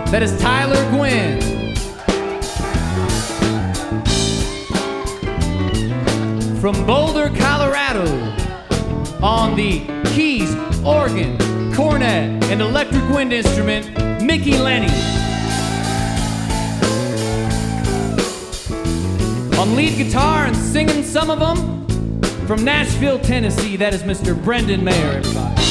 that is Tyler Gwynn. From Boulder, Colorado, on the keys, organ, cornet, and electric wind instrument, Mickey Lenny. On lead guitar and singing some of them, from Nashville, Tennessee, that is Mr. Brendan Mayer, everybody.